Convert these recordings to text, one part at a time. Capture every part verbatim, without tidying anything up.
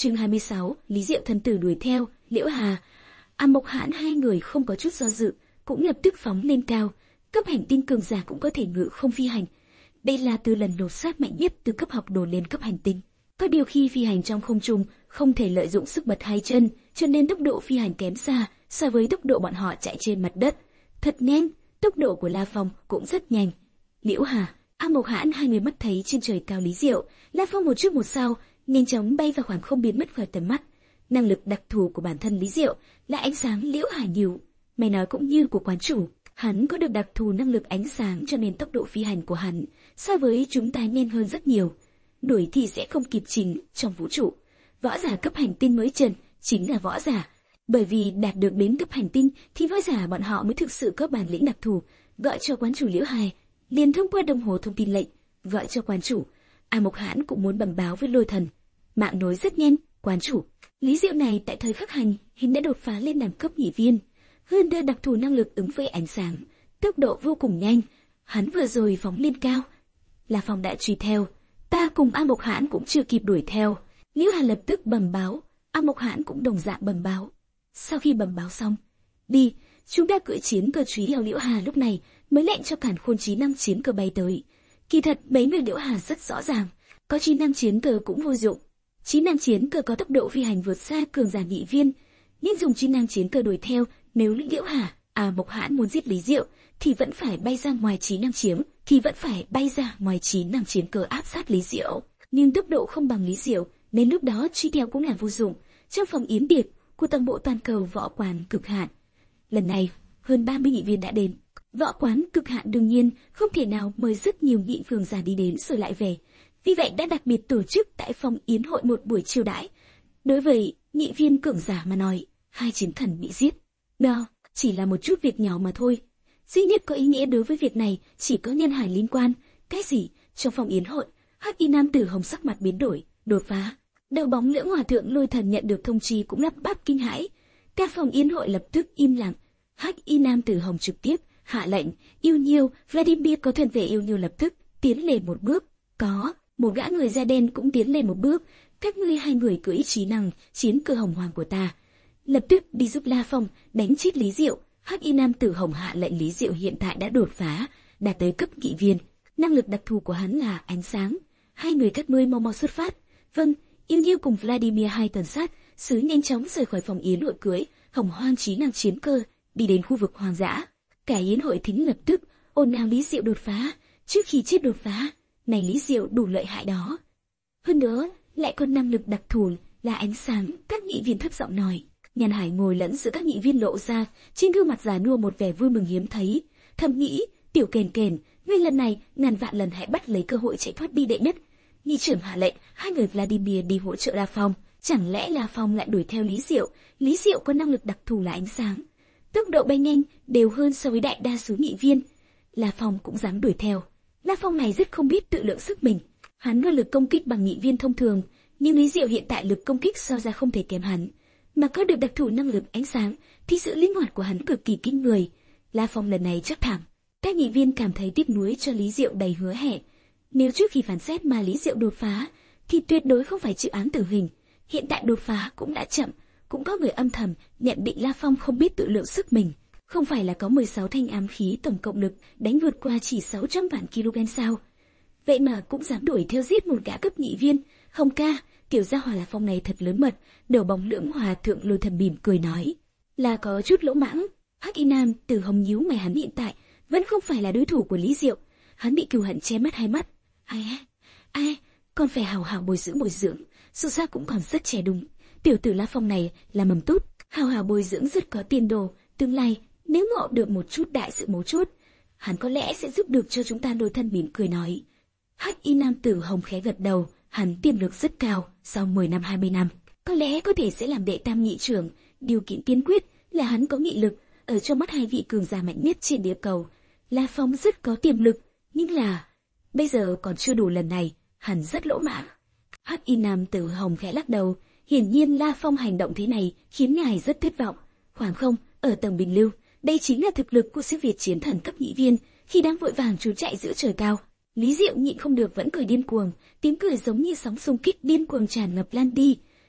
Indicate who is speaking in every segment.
Speaker 1: Chương hai mươi sáu, Lý Diệu thần tử đuổi theo, Liễu Hà, A Mộc Hãn hai người không có chút do dự, cũng lập tức phóng lên cao. Cấp hành tinh cường giả cũng có thể ngự không phi hành. Đây là từ lần lột xác mạnh nhất từ cấp học đồ lên cấp hành tinh. Có điều khi phi hành trong không trung, không thể lợi dụng sức bật hai chân, cho nên tốc độ phi hành kém xa so với tốc độ bọn họ chạy trên mặt đất. Thật nhanh, tốc độ của La Phong cũng rất nhanh. Liễu Hà, A Mộc Hãn hai người mắt thấy trên trời cao Lý Diệu, La Phong một trước một sau, nhanh chóng bay vào khoảng không biến mất khỏi tầm mắt. Năng lực đặc thù của bản thân Lý Diệu là ánh sáng. Liễu Hà nhiều, mày nói cũng như của quán chủ, hắn có được đặc thù năng lực ánh sáng cho nên tốc độ phi hành của hắn so với chúng ta nhanh hơn rất nhiều. Đuổi thì sẽ không kịp trình trong vũ trụ. Võ giả cấp hành tinh mới trần chính là võ giả, bởi vì đạt được đến cấp hành tinh thì võ giả bọn họ mới thực sự có bản lĩnh đặc thù. Gọi cho quán chủ Liễu Hà, liền thông qua đồng hồ thông tin lệnh gọi cho quán chủ. A Mộc Hãn cũng muốn bẩm báo với Lôi Thần. Mạng nối rất nhanh, quán chủ. Lý Diệu này tại thời khắc hành hình đã đột phá lên đẳng cấp nhị viên, hơn nữa đặc thù năng lực ứng với ánh sáng, tốc độ vô cùng nhanh. Hắn vừa rồi phóng lên cao, La Phong đã truy theo. Ta cùng A Mộc Hãn cũng chưa kịp đuổi theo. Liễu Hà lập tức bẩm báo, A Mộc Hãn cũng đồng dạng bẩm báo. Sau khi bẩm báo xong, đi, chúng ta cưỡi chiến cơ truy theo Liễu Hà. Lúc này mới lệnh cho cản khôn trí năng chiến cơ bay tới. Kỳ thật mấy người Liễu Hà rất rõ ràng, có trí năng chiến cơ cũng vô dụng. Trí năng chiến cơ có tốc độ phi hành vượt xa cường giả nhị viên, nhưng dùng trí năng chiến cơ đuổi theo, nếu Liễu Hà, A Mộc Hãn muốn giết Lý Diệu thì vẫn phải bay ra ngoài trí năng chiến, thì vẫn phải bay ra ngoài trí năng chiến cơ áp sát Lý Diệu. Nhưng tốc độ không bằng Lý Diệu, nên lúc đó truy theo cũng là vô dụng. Trong phòng yến tiệc của toàn bộ toàn cầu võ quán cực hạn, lần này hơn ba mươi nghị viên đã đến. Võ quán cực hạn đương nhiên không thể nào mời rất nhiều nghị cường giả đi đến rồi lại về, vì vậy đã đặc biệt tổ chức tại phòng yến hội một buổi chiêu đãi. Đối với nghị viên cường giả mà nói, hai chiến thần bị giết, đó chỉ là một chút việc nhỏ mà thôi. Duy nhất có ý nghĩa đối với việc này chỉ có nhân hải liên quan. Cái gì? Trong phòng yến hội, Hắc Y nam tử hồng sắc mặt biến đổi, đột phá. Đầu bóng Lưỡng Hòa thượng Lôi Thần nhận được thông chi cũng lắp bắp kinh hãi. Cả phòng yến hội lập tức im lặng. Hắc Y nam tử hồng trực tiếp hạ lệnh, Yêu Nhiêu, Vladimir có thân thể Yêu Nhiêu lập tức tiến lên một bước. Có một gã người da đen cũng tiến lên một bước. Các ngươi hai người cưỡi trí năng chiến cơ hồng hoàng của ta, lập tức đi giúp La Phong đánh chết Lý Diệu. Hắc Y nam tử hồng hạ lệnh. Lý Diệu hiện tại đã đột phá, đạt tới cấp nghị viên, năng lực đặc thù của hắn là ánh sáng. Hai người các ngươi mau mau xuất phát. Vâng. Yêu Nhiêu cùng Vladimir hai tuần sát sứ nhanh chóng rời khỏi phòng yến hội cưỡi hồng hoang trí năng chiến cơ, đi đến khu vực hoang dã. Cả yến hội thính lập tức ồn ào Lý Diệu đột phá. Trước khi chết đột phá, này Lý Diệu đủ lợi hại đó. Hơn nữa lại còn năng lực đặc thù là ánh sáng. Các nghị viên thấp giọng nói. Nhàn Hải ngồi lẫn giữa các nghị viên lộ ra trên gương mặt già nua một vẻ vui mừng hiếm thấy, thầm nghĩ, tiểu kền kền, ngươi lần này ngàn vạn lần hãy bắt lấy cơ hội chạy thoát đi đệ nhất. Nghị trưởng hạ lệnh hai người Vladimir đi hỗ trợ La Phong. Chẳng lẽ La Phong lại đuổi theo Lý Diệu? Lý Diệu có năng lực đặc thù là ánh sáng, tốc độ bay nhanh đều hơn so với đại đa số nghị viên. La Phong cũng dám đuổi theo. La Phong này rất không biết tự lượng sức mình. Hắn có lực công kích bằng nghị viên thông thường, nhưng Lý Diệu hiện tại lực công kích so ra không thể kém hắn, mà có được đặc thù năng lực ánh sáng thì sự linh hoạt của hắn cực kỳ kinh người. La Phong lần này chắc thẳng. Các nghị viên cảm thấy tiếc nuối cho Lý Diệu đầy hứa hẹn. Nếu trước khi phán xét mà Lý Diệu đột phá, thì tuyệt đối không phải chịu án tử hình. Hiện tại đột phá cũng đã chậm. Cũng có người âm thầm nhận định La Phong không biết tự lượng sức mình. Không phải là có mười sáu thanh ám khí tổng cộng lực đánh vượt qua chỉ sáu trăm vạn kg sao? Vậy mà cũng dám đuổi theo giết một gã cấp nghị viên. Hồng ca, tiểu gia hỏa La Phong này thật lớn mật. Đầu bóng Lưỡng Hòa thượng Lôi Thần mỉm cười nói, là có chút lỗ mãng. Hắc Y nam tử hồng nhíu mày, hắn hiện tại vẫn không phải là đối thủ của Lý Diệu. Hắn bị cừu hận che mất hai mắt. Ai ai, còn phải hào hào bồi dưỡng bồi dưỡng, dù sao cũng còn rất trẻ đúng. Tiểu tử La Phong này là mầm tốt, hào hào bồi dưỡng rất có tiền đồ, tương lai nếu ngộ được một chút đại sự mấu chốt, hắn có lẽ sẽ giúp được cho chúng ta. Lôi Thần mỉm cười nói. Hắc Y nam tử hồng khẽ gật đầu, hắn tiềm lực rất cao, sau mười năm hai mươi năm, có lẽ có thể sẽ làm đệ tam nghị trưởng. Điều kiện tiên quyết là hắn có nghị lực. Ở trong mắt hai vị cường giả mạnh nhất trên địa cầu, La Phong rất có tiềm lực, nhưng là bây giờ còn chưa đủ. Lần này hắn rất lỗ mãng. Hắc Y nam tử hồng khẽ lắc đầu. Hiển nhiên La Phong hành động thế này khiến ngài rất thất vọng. Khoảng không, ở tầng bình lưu, đây chính là thực lực của siêu việt chiến thần cấp nghị viên khi đang vội vàng trốn chạy giữa trời cao. Lý Diệu nhịn không được vẫn cười điên cuồng, tiếng cười giống như sóng xung kích điên cuồng tràn ngập lan đi.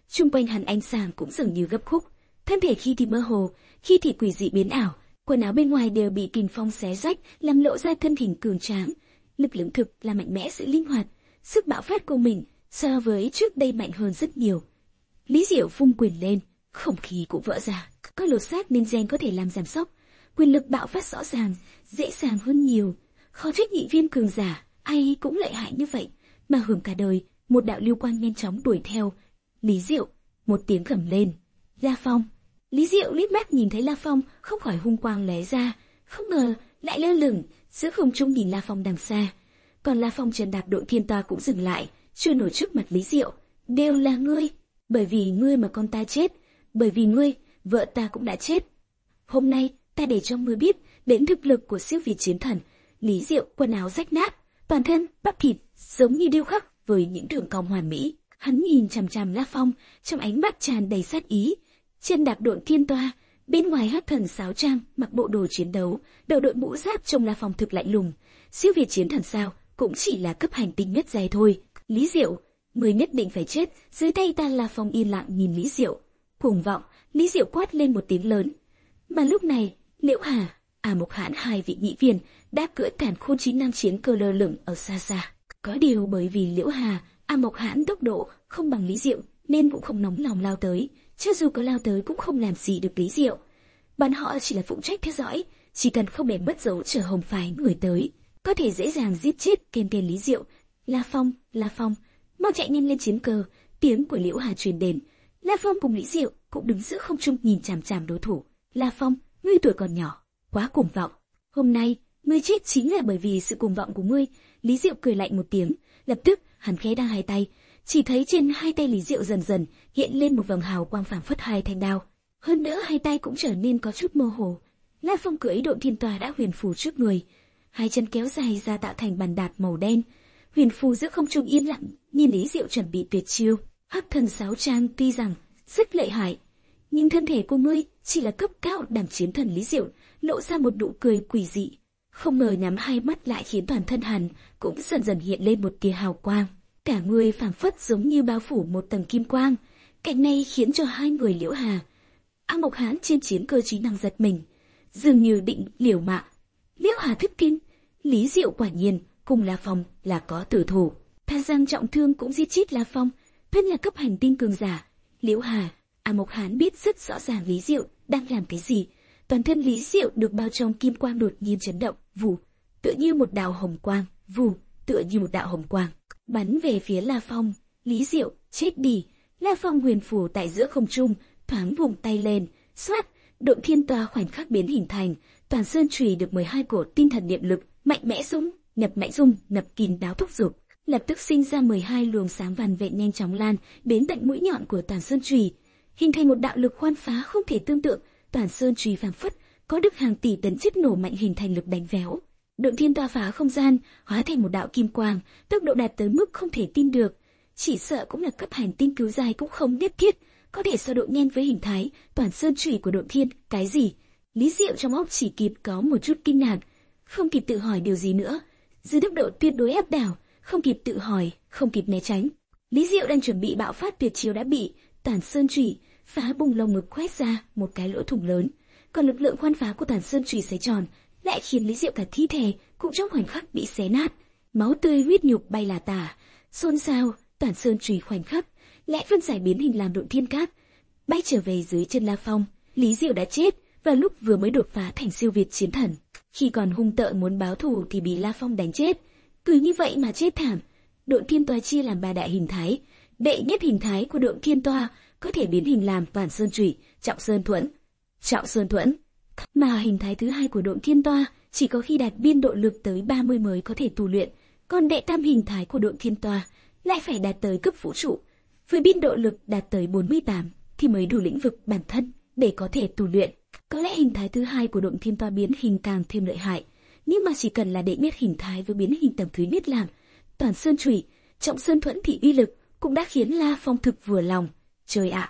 Speaker 1: Xung quanh hắn ánh sáng cũng dường như gấp khúc, thân thể khi thì mơ hồ, khi thì quỷ dị biến ảo, quần áo bên ngoài đều bị kình phong xé rách, làm lộ ra thân hình cường tráng. Lực lượng thực là mạnh mẽ, sự linh hoạt, sức bạo phát của mình so với trước đây mạnh hơn rất nhiều. Lý Diệu vung quyền lên, không khí cũng vỡ ra, có lột xác nên gen có thể làm giảm sốc, quyền lực bạo phát rõ ràng, dễ dàng hơn nhiều. Khó trách nhị viêm cường giả, ai cũng lợi hại như vậy, mà hưởng cả đời. Một đạo lưu quang nhanh chóng đuổi theo Lý Diệu, một tiếng gầm lên, La Phong. Lý Diệu liếc mắt nhìn thấy La Phong, không khỏi hung quang lóe ra, không ngờ lại lơ lửng giữa không trung nhìn La Phong đằng xa. Còn La Phong chân đạp đội thiên toa cũng dừng lại, trôi nổi trước mặt Lý Diệu. Đều là ngươi, bởi vì ngươi mà con ta chết, bởi vì ngươi, vợ ta cũng đã chết. Hôm nay, ta để cho ngươi biết đến thực lực của siêu việt chiến thần. Lý Diệu quần áo rách nát, toàn thân bắp thịt giống như điêu khắc với những đường cong hoàn mỹ. Hắn nhìn chằm chằm La Phong, trong ánh mắt tràn đầy sát ý. Chân đạp độn thiên toa, bên ngoài hắc thần sáo trang, mặc bộ đồ chiến đấu, đầu đội mũ giáp trông La Phong thực lạnh lùng. Siêu việt chiến thần sao, cũng chỉ là cấp hành tinh nhất giai thôi. Lý Diệu, ngươi nhất định phải chết dưới tay ta. La Phong yên lặng nhìn Lý Diệu, cuồng vọng. Lý Diệu quát lên một tiếng lớn. Mà lúc này, Liễu Hà, A Mộc Hãn hai vị nhị viên đã cưỡi càn khôn chín năm chiến cơ lơ lửng ở xa xa. Có điều bởi vì Liễu Hà, A Mộc Hãn tốc độ không bằng Lý Diệu nên cũng không nóng lòng lao tới. Cho dù có lao tới cũng không làm gì được Lý Diệu. Bọn họ chỉ là phụ trách theo dõi, chỉ cần không để mất dấu chờ Hồng phái người tới, có thể dễ dàng giết chết kèn kèn Lý Diệu. La Phong, La Phong, mau chạy nhanh lên chiến cơ. Tiếng của Liễu Hà truyền đến. La Phong cùng Lý Diệu cũng đứng giữa không trung nhìn chằm chằm đối thủ. La Phong, ngươi tuổi còn nhỏ, quá cuồng vọng. Hôm nay, ngươi chết chính là bởi vì sự cuồng vọng của ngươi. Lý Diệu cười lạnh một tiếng, lập tức hắn khẽ đăng hai tay, chỉ thấy trên hai tay Lý Diệu dần dần hiện lên một vầng hào quang phảng phất hai thanh đao. Hơn nữa hai tay cũng trở nên có chút mơ hồ. La Phong cưỡi độn thiên toa đã huyền phù trước người, hai chân kéo dài ra tạo thành bàn đạp màu đen, huyền phù giữa không trung yên lặng, nhìn Lý Diệu chuẩn bị tuyệt chiêu. Hắc thần sáo trang tuy rằng rất lợi hại, nhưng thân thể của ngươi chỉ là cấp cao đẳng chiến thần. Lý Diệu lộ ra một nụ cười quỷ dị, không ngờ nhắm hai mắt lại khiến toàn thân hắn cũng dần dần hiện lên một tia hào quang, cả người phảng phất giống như bao phủ một tầng kim quang. Cảnh này khiến cho hai người Liễu Hà, A Mộc Hãn trên chiến cơ trí năng giật mình, dường như định liều mạng. Liễu Hà thất kinh, Lý Diệu quả nhiên cùng La Phong là có tử thủ, thà rằng trọng thương cũng giết chết La Phong. Thân là cấp hành tinh cường giả, Liễu Hà, A Mộc Hãn biết rất rõ ràng Lý Diệu đang làm cái gì. Toàn thân Lý Diệu được bao trong kim quang đột nhiên chấn động, vù, tựa như một đạo hồng quang, vù, tựa như một đạo hồng quang bắn về phía La Phong. Lý Diệu, chết đi! La Phong huyền phù tại giữa không trung, thoáng vùng tay lên, xoát, độn thiên toa khoảnh khắc biến hình thành, toàn sơn chùy được mười hai cổ tinh thần niệm lực mạnh mẽ dung, nhập mạnh dung, nhập kín đáo thúc giục, lập tức sinh ra mười hai luồng sáng vằn vện nhanh chóng lan đến tận mũi nhọn của toàn sơn chùy, hình thành một đạo lực khoan phá không thể tương tượng. Toàn sơn chùy phảng phất có được hàng tỷ tấn chất nổ mạnh hình thành lực đánh véo. Độn thiên toa phá không gian, hóa thành một đạo kim quang, tốc độ đạt tới mức không thể tin được. Chỉ sợ cũng là cấp hành tinh cứu dài cũng không nhất thiết có thể so độ nhanh với hình thái toàn sơn chùy của độn thiên. Cái gì? Lý Diệu trong óc chỉ kịp có một chút kinh ngạc, không kịp tự hỏi điều gì nữa. Dưới tốc độ tuyệt đối áp đảo, không kịp tự hỏi, không kịp né tránh. Lý Diệu đang chuẩn bị bạo phát tuyệt chiêu đã bị toàn sơn chùy phá bùng lồng ngực khoét ra một cái lỗ thủng lớn. Còn lực lượng khoan phá của toàn sơn chùy xoay tròn lại khiến Lý Diệu cả thi thể cũng trong khoảnh khắc bị xé nát, máu tươi huyết nhục bay là tả, xôn xao. Toàn sơn chùy khoảnh khắc lại phân giải biến hình làm độn thiên cát, bay trở về dưới chân La Phong. Lý Diệu đã chết vào lúc vừa mới đột phá thành siêu việt chiến thần, khi còn hung tợn muốn báo thù thì bị La Phong đánh chết, cứ như vậy mà chết thảm. Độn thiên toa chia làm ba đại hình thái, đệ nhất hình thái của độn thiên toa có thể biến hình làm toàn sơn chùy, trọng sơn thuẫn, trọng sơn thuẫn, mà hình thái thứ hai của độn thiên toa chỉ có khi đạt biên độ lực tới ba mươi mới có thể tu luyện, còn đệ tam hình thái của độn thiên toa lại phải đạt tới cấp vũ trụ, với biên độ lực đạt tới bốn mươi tám thì mới đủ lĩnh vực bản thân để có thể tu luyện. Có lẽ hình thái thứ hai của độn thiên toa biến hình càng thêm lợi hại, nhưng mà chỉ cần là đệ nhất hình thái với biến hình tầng thứ nhất làm toàn sơn chùy, trọng sơn thuẫn thì uy lực cũng đã khiến La Phong thực vừa lòng. Trời ạ,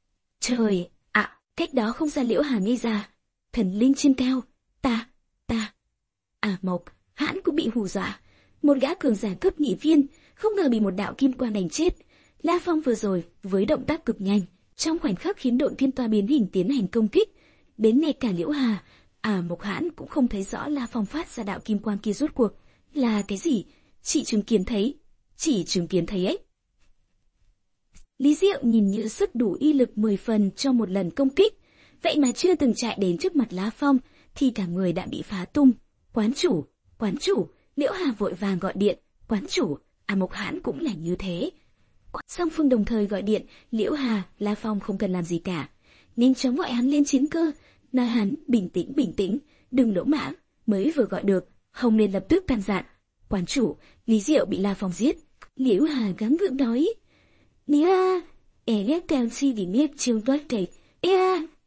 Speaker 1: trời ạ! Cách đó không xa Liễu Hà ngây ra, thần linh trên cao, ta, ta, à Mộc Hãn cũng bị hù dọa. Một gã cường giả cấp nhị viên không ngờ bị một đạo kim quang đánh chết, La Phong vừa rồi với động tác cực nhanh, trong khoảnh khắc khiến độn thiên toa biến hình tiến hành công kích. Đến ngay cả Liễu Hà, à Mộc Hãn cũng không thấy rõ La Phong phát ra đạo kim quang kia rốt cuộc là cái gì. Chị chứng kiến thấy, chỉ chứng kiến thấy ấy. Lý Diệu nhìn như sức đủ y lực mười phần cho một lần công kích, vậy mà chưa từng chạy đến trước mặt La Phong thì cả người đã bị phá tung. Quán chủ, quán chủ, Liễu Hà vội vàng gọi điện, quán chủ, à Mộc Hãn cũng là như thế. Song phương đồng thời gọi điện, Liễu Hà, La Phong không cần làm gì cả, nhanh chóng gọi hắn lên chiến cơ, nói hắn bình tĩnh bình tĩnh, đừng lỗ mãng, mới vừa gọi được, không nên lập tức can dặn. Quán chủ, Lý Diệu bị La Phong giết. Liễu Hà gắng gượng nói, Nia, e ghét cao chi vì miết chiêu tốt đầy, ea,